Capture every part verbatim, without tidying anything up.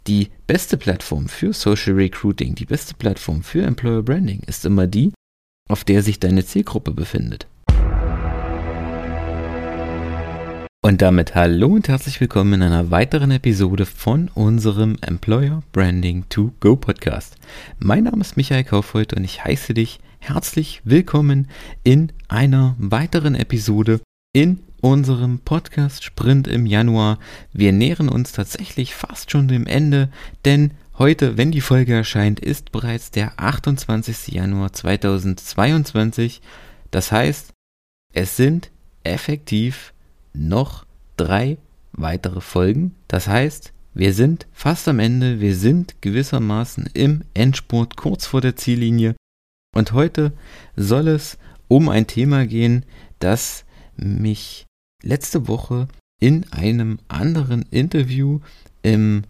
Die beste Plattform für Social Recruiting, die beste Plattform für Employer Branding ist immer die, auf der sich deine Zielgruppe befindet. Und damit hallo und herzlich willkommen in einer weiteren Episode von unserem Employer Branding to Go Podcast. Mein Name ist Michael Kaufhold und ich heiße dich herzlich willkommen in einer weiteren Episode in unserem Podcast Sprint im Januar. Wir nähern uns tatsächlich fast schon dem Ende, denn heute, wenn die Folge erscheint, ist bereits der achtundzwanzigster Januar zweitausendzweiundzwanzig. Das heißt, es sind effektiv noch drei weitere Folgen. Das heißt, wir sind fast am Ende, wir sind gewissermaßen im Endspurt kurz vor der Ziellinie. Und heute soll es um ein Thema gehen, das mich letzte Woche in einem anderen Interview im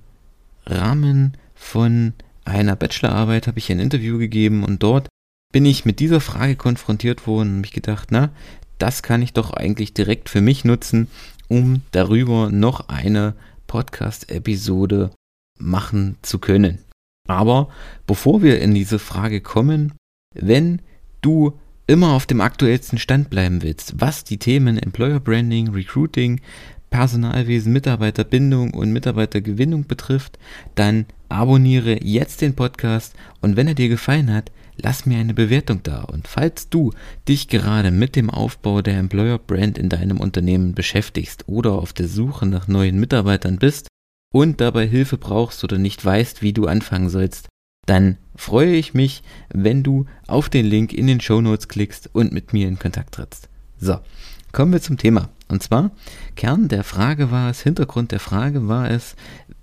Rahmen von einer Bachelorarbeit habe ich ein Interview gegeben und dort bin ich mit dieser Frage konfrontiert worden und mich gedacht, na, das kann ich doch eigentlich direkt für mich nutzen, um darüber noch eine Podcast-Episode machen zu können. Aber bevor wir in diese Frage kommen, wenn du immer auf dem aktuellsten Stand bleiben willst, was die Themen Employer Branding, Recruiting, Personalwesen, Mitarbeiterbindung und Mitarbeitergewinnung betrifft, dann abonniere jetzt den Podcast und wenn er dir gefallen hat, lass mir eine Bewertung da. Und falls du dich gerade mit dem Aufbau der Employer Brand in deinem Unternehmen beschäftigst oder auf der Suche nach neuen Mitarbeitern bist und dabei Hilfe brauchst oder nicht weißt, wie du anfangen sollst, dann freue ich mich, wenn du auf den Link in den Shownotes klickst und mit mir in Kontakt trittst. So, kommen wir zum Thema. Und zwar, Kern der Frage war es, Hintergrund der Frage war es,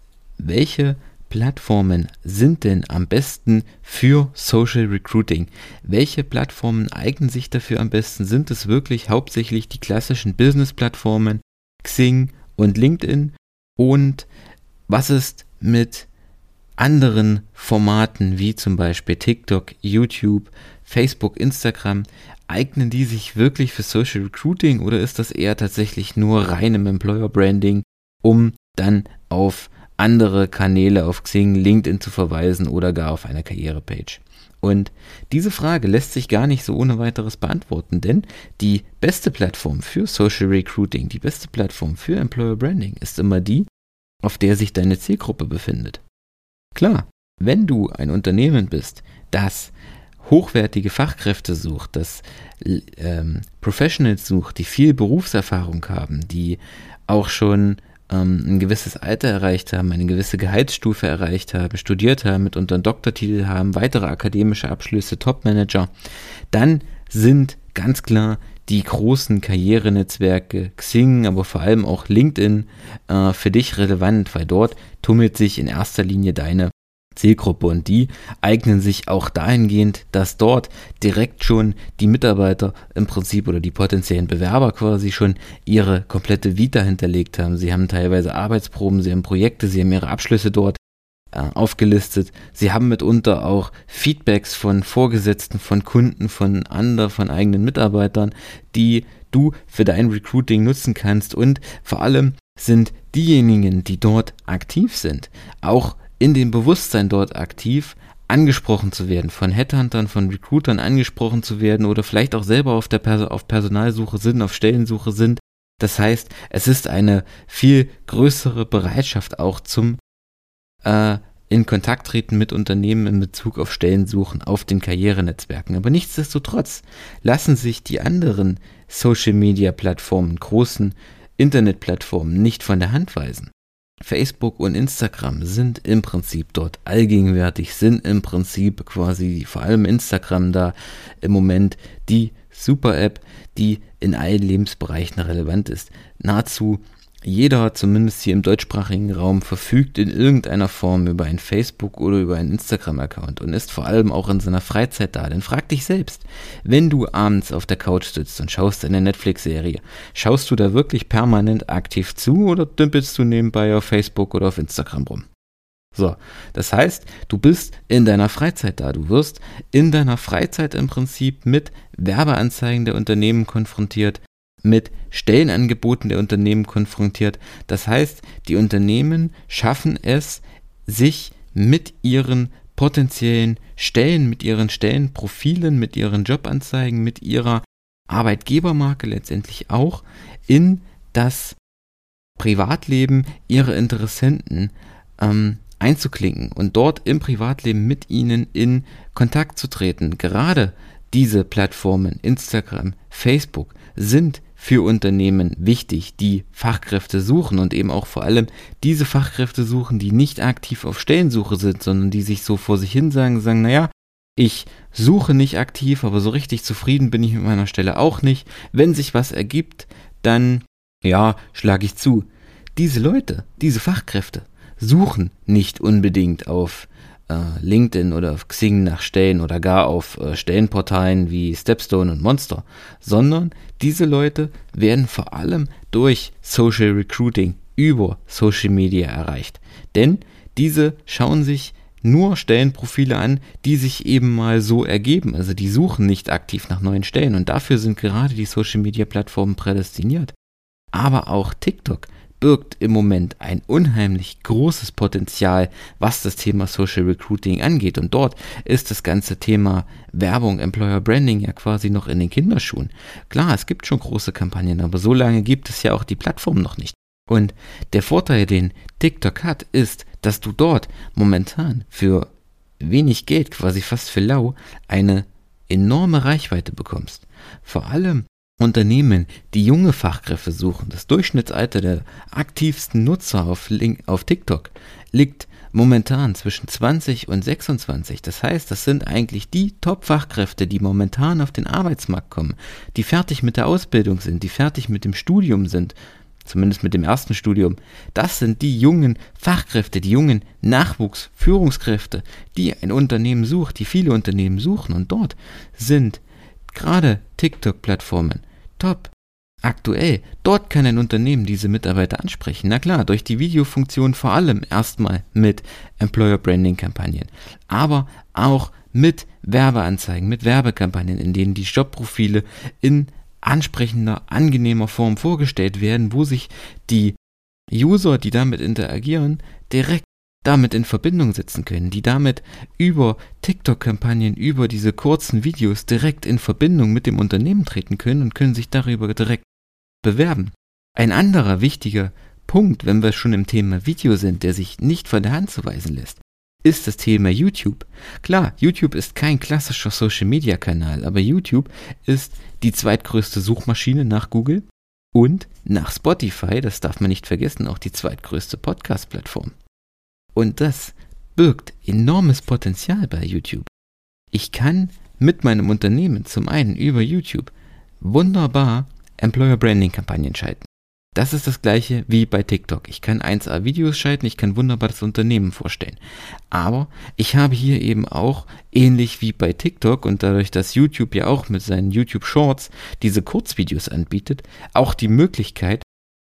welche Plattformen sind denn am besten für Social Recruiting? Welche Plattformen eignen sich dafür am besten? Sind es wirklich hauptsächlich die klassischen Business-Plattformen, Xing und LinkedIn? Und was ist mit anderen Formaten wie zum Beispiel TikTok, YouTube, Facebook, Instagram? Eignen die sich wirklich für Social Recruiting oder ist das eher tatsächlich nur reinem Employer Branding, um dann auf andere Kanäle auf Xing, LinkedIn zu verweisen oder gar auf eine Karrierepage? Und diese Frage lässt sich gar nicht so ohne weiteres beantworten, denn die beste Plattform für Social Recruiting, die beste Plattform für Employer Branding ist immer die, auf der sich deine Zielgruppe befindet. Klar, wenn du ein Unternehmen bist, das hochwertige Fachkräfte sucht, das ähm, Professionals sucht, die viel Berufserfahrung haben, die auch schon ähm, ein gewisses Alter erreicht haben, eine gewisse Gehaltsstufe erreicht haben, studiert haben, mitunter einen Doktortitel haben, weitere akademische Abschlüsse, Topmanager, dann sind ganz klar die großen Karrierenetzwerke Xing, aber vor allem auch LinkedIn äh, für dich relevant, weil dort tummelt sich in erster Linie deine Zielgruppe und die eignen sich auch dahingehend, dass dort direkt schon die Mitarbeiter im Prinzip oder die potenziellen Bewerber quasi schon ihre komplette Vita hinterlegt haben. Sie haben teilweise Arbeitsproben, sie haben Projekte, sie haben ihre Abschlüsse dort äh, aufgelistet. Sie haben mitunter auch Feedbacks von Vorgesetzten, von Kunden, von anderen, von eigenen Mitarbeitern, die du für dein Recruiting nutzen kannst und vor allem sind diejenigen, die dort aktiv sind, auch in dem Bewusstsein dort aktiv, angesprochen zu werden, von Headhuntern, von Recruitern angesprochen zu werden oder vielleicht auch selber auf der Perso- auf Personalsuche sind, auf Stellensuche sind. Das heißt, es ist eine viel größere Bereitschaft auch zum äh, in Kontakt treten mit Unternehmen in Bezug auf Stellensuchen auf den Karrierenetzwerken. Aber nichtsdestotrotz lassen sich die anderen Social-Media-Plattformen, großen Internetplattformen nicht von der Hand weisen. Facebook und Instagram sind im Prinzip dort allgegenwärtig, sind im Prinzip quasi, vor allem Instagram da im Moment die Super-App, die in allen Lebensbereichen relevant ist. Nahezu jeder, zumindest hier im deutschsprachigen Raum, verfügt in irgendeiner Form über ein Facebook- oder über einen Instagram-Account und ist vor allem auch in seiner Freizeit da. Denn frag dich selbst, wenn du abends auf der Couch sitzt und schaust eine Netflix-Serie, schaust du da wirklich permanent aktiv zu oder dümpelst du nebenbei auf Facebook oder auf Instagram rum? So, das heißt, du bist in deiner Freizeit da. Du wirst in deiner Freizeit im Prinzip mit Werbeanzeigen der Unternehmen konfrontiert, mit Stellenangeboten der Unternehmen konfrontiert. Das heißt, die Unternehmen schaffen es sich mit ihren potenziellen Stellen, mit ihren Stellenprofilen, mit ihren Jobanzeigen, mit ihrer Arbeitgebermarke letztendlich auch in das Privatleben ihrer Interessenten ähm, einzuklinken und dort im Privatleben mit ihnen in Kontakt zu treten. Gerade diese Plattformen, Instagram, Facebook, sind für Unternehmen wichtig, die Fachkräfte suchen und eben auch vor allem diese Fachkräfte suchen, die nicht aktiv auf Stellensuche sind, sondern die sich so vor sich hin sagen, sagen, naja, ich suche nicht aktiv, aber so richtig zufrieden bin ich mit meiner Stelle auch nicht. Wenn sich was ergibt, dann, ja, schlage ich zu. Diese Leute, diese Fachkräfte suchen nicht unbedingt auf äh, LinkedIn oder auf Xing nach Stellen oder gar auf äh, Stellenportalen wie Stepstone und Monster, sondern diese Leute werden vor allem durch Social Recruiting über Social Media erreicht. Denn diese schauen sich nur Stellenprofile an, die sich eben mal so ergeben. Also die suchen nicht aktiv nach neuen Stellen und dafür sind gerade die Social Media Plattformen prädestiniert. Aber auch TikTok birgt im Moment ein unheimlich großes Potenzial, was das Thema Social Recruiting angeht. Und dort ist das ganze Thema Werbung, Employer Branding ja quasi noch in den Kinderschuhen. Klar, es gibt schon große Kampagnen, aber so lange gibt es ja auch die Plattform noch nicht. Und der Vorteil, den TikTok hat, ist, dass du dort momentan für wenig Geld, quasi fast für lau, eine enorme Reichweite bekommst. Vor allem Unternehmen, die junge Fachkräfte suchen. Das Durchschnittsalter der aktivsten Nutzer auf, Link, auf TikTok liegt momentan zwischen zwanzig und sechsundzwanzig. Das heißt, das sind eigentlich die Top-Fachkräfte, die momentan auf den Arbeitsmarkt kommen, die fertig mit der Ausbildung sind, die fertig mit dem Studium sind, zumindest mit dem ersten Studium. Das sind die jungen Fachkräfte, die jungen Nachwuchsführungskräfte, die ein Unternehmen sucht, die viele Unternehmen suchen. Und dort sind gerade TikTok-Plattformen top. Aktuell, dort kann ein Unternehmen diese Mitarbeiter ansprechen. Na klar, durch die Videofunktion vor allem erstmal mit Employer Branding Kampagnen, aber auch mit Werbeanzeigen, mit Werbekampagnen, in denen die Jobprofile in ansprechender, angenehmer Form vorgestellt werden, wo sich die User, die damit interagieren, direkt damit in Verbindung setzen können, die damit über TikTok-Kampagnen, über diese kurzen Videos direkt in Verbindung mit dem Unternehmen treten können und können sich darüber direkt bewerben. Ein anderer wichtiger Punkt, wenn wir schon im Thema Video sind, der sich nicht von der Hand zu weisen lässt, ist das Thema YouTube. Klar, YouTube ist kein klassischer Social-Media-Kanal, aber YouTube ist die zweitgrößte Suchmaschine nach Google und nach Spotify, das darf man nicht vergessen, auch die zweitgrößte Podcast-Plattform. Und das birgt enormes Potenzial bei YouTube. Ich kann mit meinem Unternehmen zum einen über YouTube wunderbar Employer Branding Kampagnen schalten. Das ist das gleiche wie bei TikTok. Ich kann eins A Videos schalten, ich kann wunderbar das Unternehmen vorstellen. Aber ich habe hier eben auch, ähnlich wie bei TikTok und dadurch, dass YouTube ja auch mit seinen YouTube Shorts diese Kurzvideos anbietet, auch die Möglichkeit,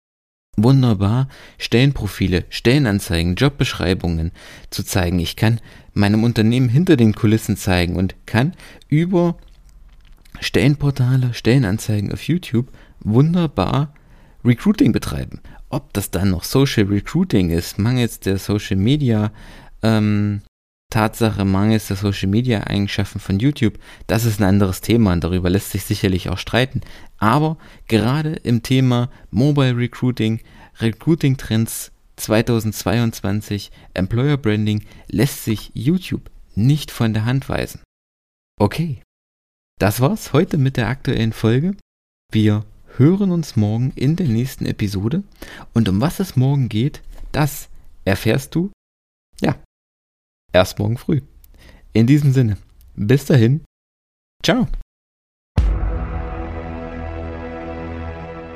wunderbar Stellenprofile, Stellenanzeigen, Jobbeschreibungen zu zeigen. Ich kann meinem Unternehmen hinter den Kulissen zeigen und kann über Stellenportale, Stellenanzeigen auf YouTube wunderbar Recruiting betreiben. Ob das dann noch Social Recruiting ist, mangels der Social Media ähm, Tatsache, mangels der Social Media Eigenschaften von YouTube, das ist ein anderes Thema und darüber lässt sich sicherlich auch streiten. Aber gerade im Thema Mobile Recruiting, Recruiting Trends zweitausendzweiundzwanzig, Employer Branding lässt sich YouTube nicht von der Hand weisen. Okay, das war's heute mit der aktuellen Folge. Wir hören uns morgen in der nächsten Episode und um was es morgen geht, das erfährst du, ja, erst morgen früh. In diesem Sinne, bis dahin, ciao.